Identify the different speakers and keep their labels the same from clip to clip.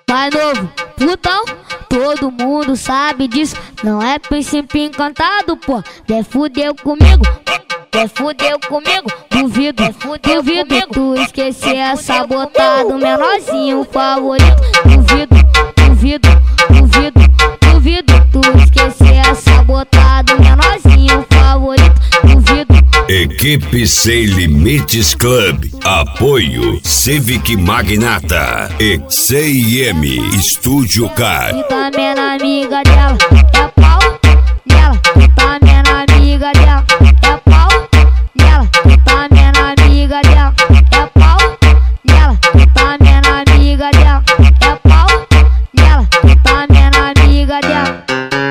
Speaker 1: Mais novo, putão, todo mundo sabe disso. Não é príncipe encantado, pô. Fudeu comigo, fudeu comigo. Duvido, duvido tu esquecer essa botada do menorzinho favorito. Duvido, duvido, duvido, duvido tu esquecer essa botada do menorzinho favorito. Duvido.
Speaker 2: Equipe Sem Limites Club. Apoio Civic Magnata e CIM Estúdio Car.
Speaker 1: E também na amiga dela é pau nela. E também na amiga dela é pau nela. E também na amiga dela é pau nela. E também na amiga dela é pau nela. E também na amiga dela.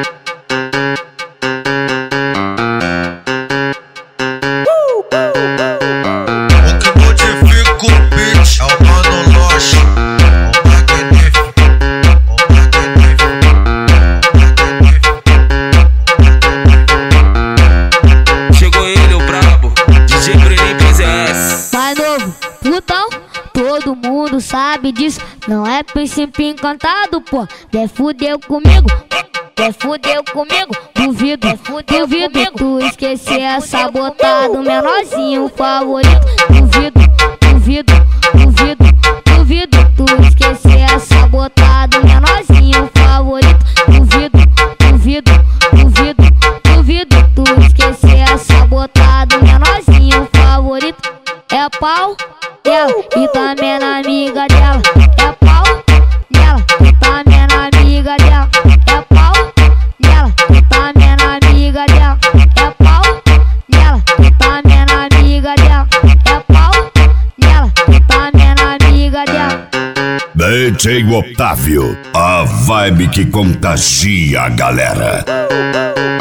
Speaker 1: Putão, todo mundo sabe disso. Não é príncipe encantado, pô. Fudeu comigo, fudeu comigo. Duvido, duvido tu esquecer essa botada do menorzinho favorito. Duvido, duvido, duvido, duvido tu esquecer essa botada do menorzinho favorito. Duvido, duvido, duvido, duvido tu esquecer essa botada do menorzinho favorito. É pau nela e também na amiga dela. É pau nela e também na amiga dela. É pau nela e também na amiga dela. É pau nela e também na amiga dela. É pau nela e também na amiga dela.
Speaker 2: DJ Otávio, a vibe que contagia a galera.